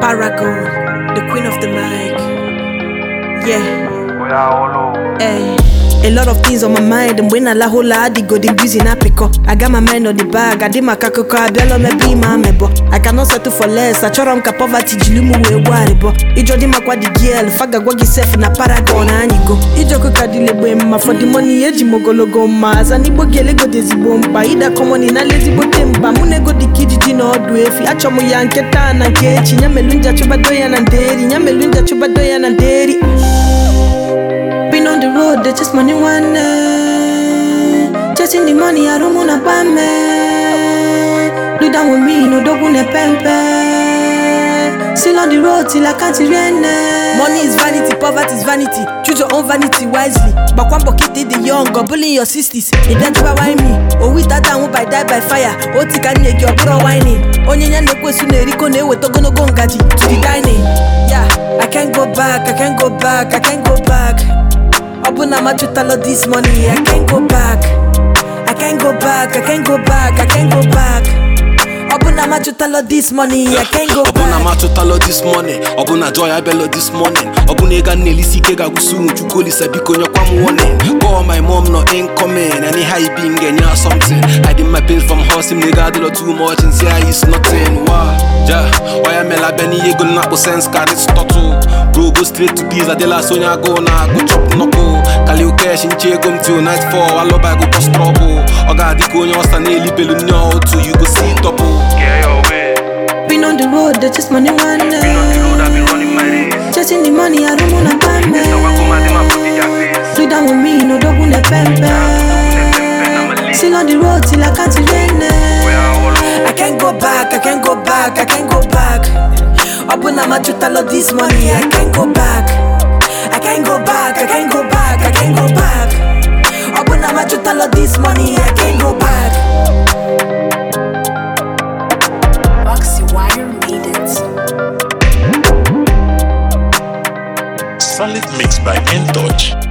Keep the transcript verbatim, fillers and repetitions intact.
Paragon, the queen of the mic. Yeah. Hey. A lot of things on my mind, and when I la hola, I go the busy na pick up. I got my mind on the bag, I did my kakoko, I bello me be my mebo. I cannot settle for less, I try to poverty, jilumu we waribo. Ijo di makwa di girl, faga gwagi self na Paragon and you go. Ijo kuka di lebemma for the money, eji mogologo mas, and ibo gele go dezi bomba. Ida komoni na lazy botemba, mune go di kijiji no dwefi. Acho mu yanketa na kechi, nyamelunja chuba doya na deri, nyamelunja chuba doya na deri. Been on the road, they just money one day. Chasing the money, I don't wanna buy me. Do down with me, no dog ne pempe. Still on the road till I can't run. Money is vanity, poverty is vanity. Choose your own vanity wisely. But one pocket the young, go bullying your sisters. If that's why me, oh we that time I die by fire. Oh tika make your bro whining. Onyenya ne kwesune riko ne we to go no go ngaji to the dining. Yeah, I can't go back, I can't go back, I can't go back. Obuna machuta all this money, I can't go back. I can't go back, I can't go back, I can't go back. Obuna machuta all this money, I can't go back. Obuna machuta all this money, Obuna joy I bello this morning. Obuna ega nelisi kega gusu chukoli sabiko nyokwa muone. Call my mom no incoming, any high being genya something. Hiding my pills from house, him nigga do too much and say it's nothing. Wow, ja, why am I benny ego na po sense card it's total. Bro go straight to pizza de la sonya go na go chop noko. Kali u cash in che come till nightfall, I love I go post trouble. Oga di ko nyo sta neli pelu nyo to you go see topo. Been on the road, that's just money one day. Chasing the money, I don't wanna buy me. Sit down with me, no dog ne pempe. Still on the road till I can't run. I can't go back, I can't go back, I can't go back. Obuna machuta all this money, I can't go back. I can't go back, I can't go back, I can't go back. Obuna machuta all this money, I can't go back. Wire made it. Solid mix by N-Touch.